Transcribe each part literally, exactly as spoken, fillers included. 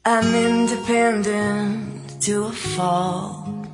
I'm independent to a fault.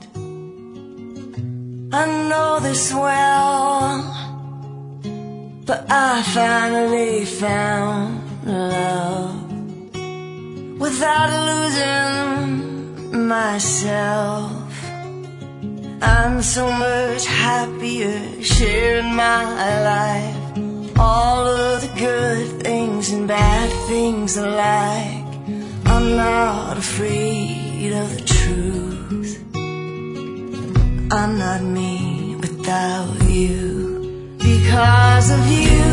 I know this well, but I finally found love without losing myself. I'm so much happier sharing my life, all of the good things and bad things alike. I'm not afraid of the truth. I'm not me without you. Because of you,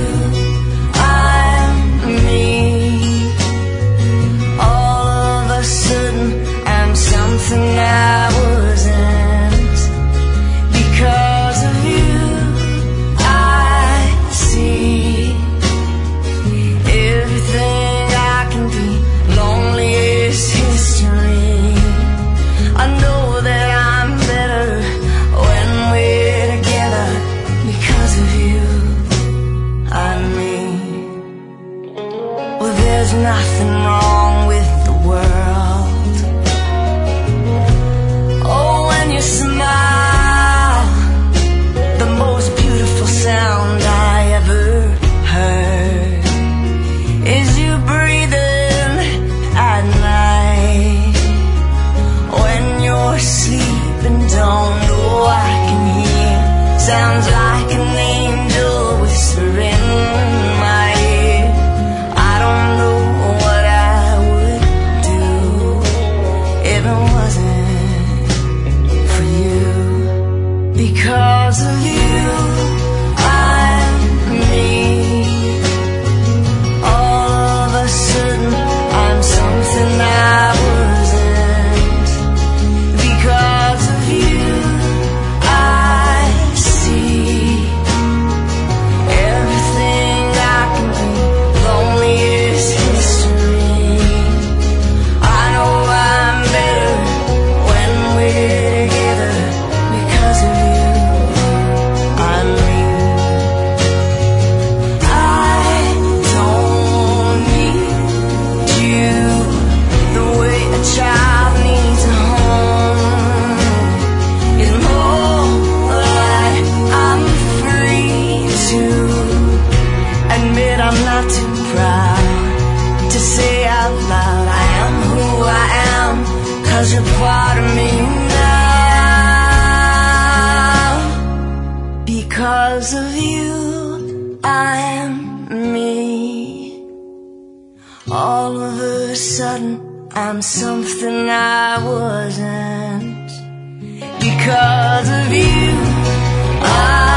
I'm me. All of a sudden, I'm something I wasn't. Because of you, I see everything I can be. Lonely is history. I know that I'm better when we're together. Because of you, I'm me. Well, there's nothing wrong with the world. Oh, when you smile, the most beautiful sound I ever heard is you breathing at night. When you're sleeping, don't know I can hear. Sounds like an angel whispering in my ear. I don't know what I would do if it wasn't for you. Because of you, I'm me. All of a sudden, I'm something I wasn't. Because of you, I see everything I can be. Lonely is history. I know I'm better when we're together. Because of you, I'm me. I don't need you the way a child needs a home. It's more like I'm free to admit I'm not too proud to say out loud I am who I am. 'Cause you're part of me now. Because of you, I'm me. All of a sudden, I'm something I wasn't. Because of you, I